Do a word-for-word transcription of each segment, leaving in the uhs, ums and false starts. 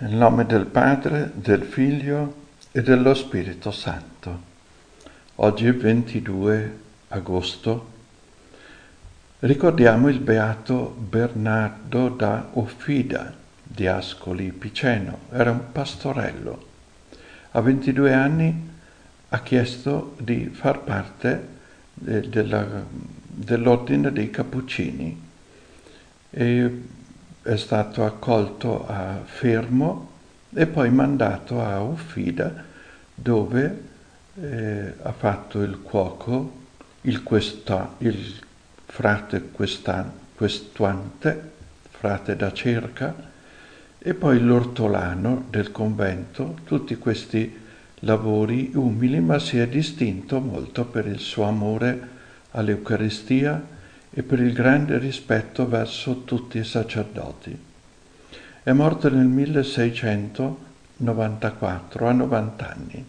Nel nome del Padre, del Figlio e dello Spirito Santo. Oggi è ventidue agosto. Ricordiamo il beato Bernardo da Offida di Ascoli Piceno. Era un pastorello. A ventidue anni ha chiesto di far parte de- della- dell'ordine dei Cappuccini e è stato accolto a Fermo e poi mandato a Offida, dove eh, ha fatto il cuoco, il, questa, il frate questa, questuante, frate da cerca, e poi l'ortolano del convento. Tutti questi lavori umili, ma si è distinto molto per il suo amore all'Eucaristia e per il grande rispetto verso tutti i sacerdoti. È morto nel milleseicentonovantaquattro, a novanta anni.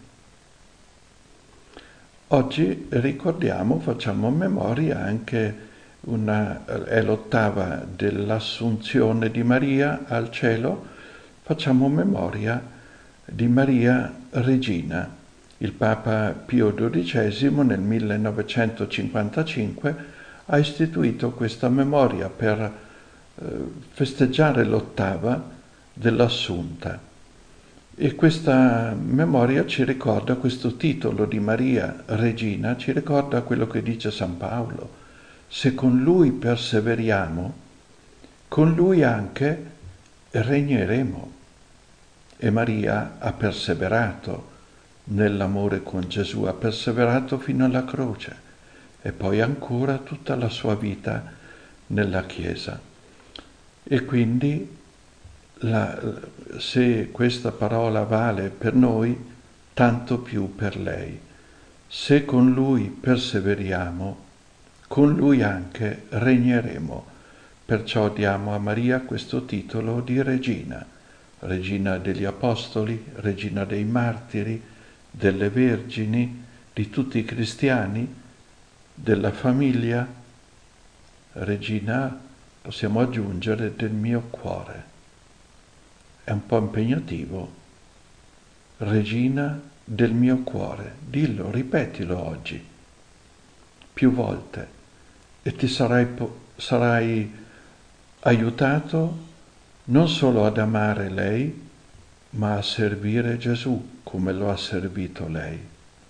Oggi ricordiamo, facciamo memoria anche, una, è l'ottava dell'Assunzione di Maria al cielo, facciamo memoria di Maria Regina. Il Papa Pio dodicesimo nel millenovecentocinquantacinque ha istituito questa memoria per eh, festeggiare l'ottava dell'Assunta. E questa memoria ci ricorda, questo titolo di Maria Regina, ci ricorda quello che dice San Paolo. Se con Lui perseveriamo, con Lui anche regneremo. E Maria ha perseverato nell'amore con Gesù, ha perseverato fino alla croce e poi ancora tutta la sua vita nella Chiesa. E quindi la, se questa parola vale per noi, tanto più per lei. Se con Lui perseveriamo, con Lui anche regneremo. Perciò diamo a Maria questo titolo di Regina, Regina degli Apostoli, Regina dei Martiri, delle Vergini, di tutti i cristiani, della famiglia, Regina, possiamo aggiungere, del mio cuore. È un po' impegnativo. Regina del mio cuore. Dillo, ripetilo oggi, più volte, e ti sarai, sarai aiutato non solo ad amare lei, ma a servire Gesù come lo ha servito lei.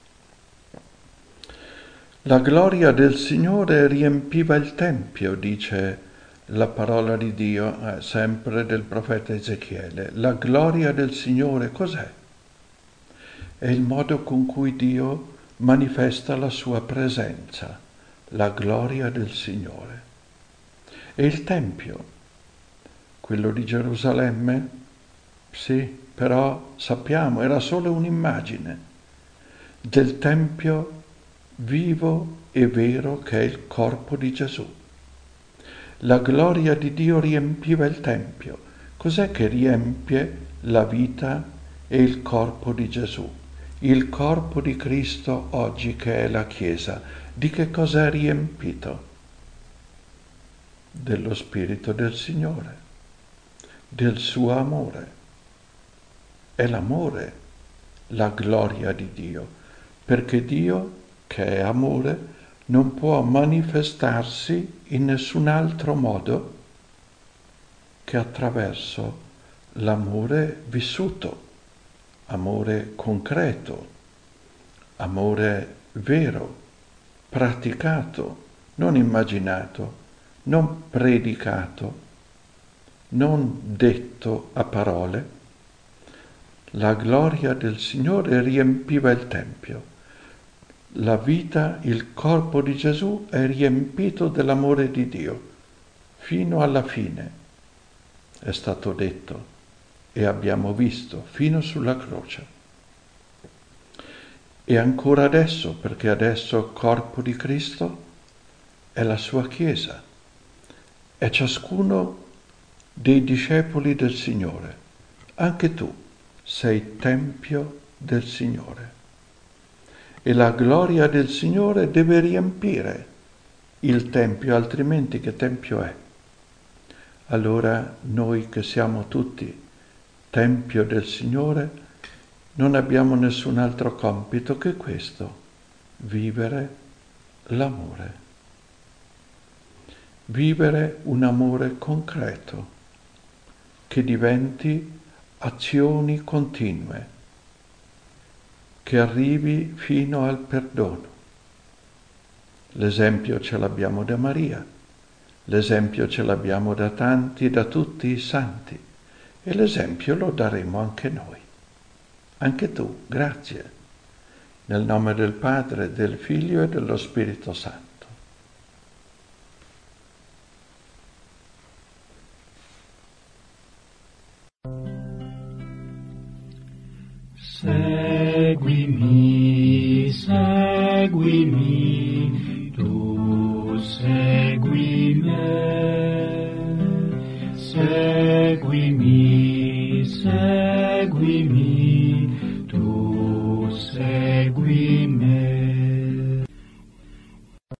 La gloria del Signore riempiva il Tempio, dice la parola di Dio, eh, sempre del profeta Ezechiele. La gloria del Signore cos'è? È il modo con cui Dio manifesta la sua presenza, la gloria del Signore. E il Tempio, quello di Gerusalemme, sì, però sappiamo, era solo un'immagine del Tempio vivo e vero che è il corpo di Gesù. La gloria di Dio riempiva il Tempio. Cos'è che riempie la vita e il corpo di Gesù? Il corpo di Cristo oggi che è la Chiesa. Di che cosa è riempito? Dello Spirito del Signore, del suo amore. È l'amore, la gloria di Dio, perché Dio, che è amore, non può manifestarsi in nessun altro modo che attraverso l'amore vissuto, amore concreto, amore vero, praticato, non immaginato, non predicato, non detto a parole. La gloria del Signore riempiva il Tempio. La vita, il corpo di Gesù è riempito dell'amore di Dio, fino alla fine, è stato detto e abbiamo visto, fino sulla croce. E ancora adesso, perché adesso il corpo di Cristo è la sua Chiesa, è ciascuno dei discepoli del Signore. Anche tu sei Tempio del Signore. E la gloria del Signore deve riempire il Tempio, altrimenti che Tempio è? Allora noi che siamo tutti Tempio del Signore, non abbiamo nessun altro compito che questo, vivere l'amore. Vivere un amore concreto, che diventi azioni continue, che arrivi fino al perdono. L'esempio ce l'abbiamo da Maria, l'esempio ce l'abbiamo da tanti, da tutti i santi, e l'esempio lo daremo anche noi. Anche tu, grazie, nel nome del Padre, del Figlio e dello Spirito Santo. Seguimi, seguimi, tu segui me. Seguimi, seguimi.